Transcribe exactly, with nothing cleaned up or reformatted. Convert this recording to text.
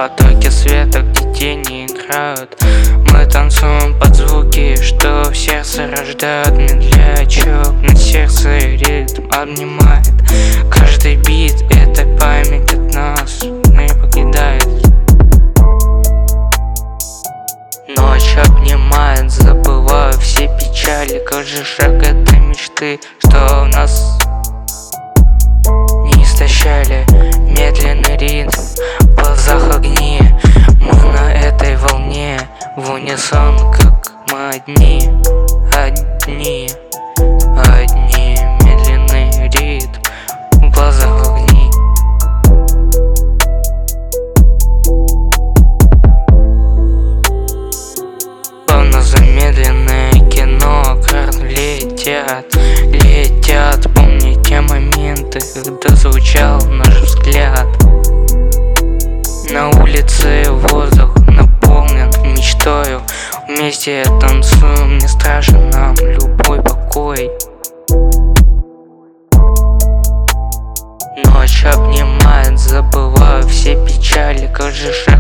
потоке света, где тени играют. Мы танцуем под звуки, что в сердце рождают медлячок. На сердце ритм обнимает. Каждый бит — это память от нас, не покидает. Ночь обнимает, забываю все печали. Каждый шаг — это мечты, что в нас не истощали. Медленный ритм, в глазах огни. Мы на этой волне, в унисон, как мы одни, одни, одни. Медленный ритм, в глазах огни. Словно замедленное кино, карты летят, летят. Помни те моменты, когда звучал наш взгляд. На улице воздух наполнен мечтою. Вместе танцуем, не страшен нам любой покой. Ночь обнимает, забываю все печали. Каждый шаг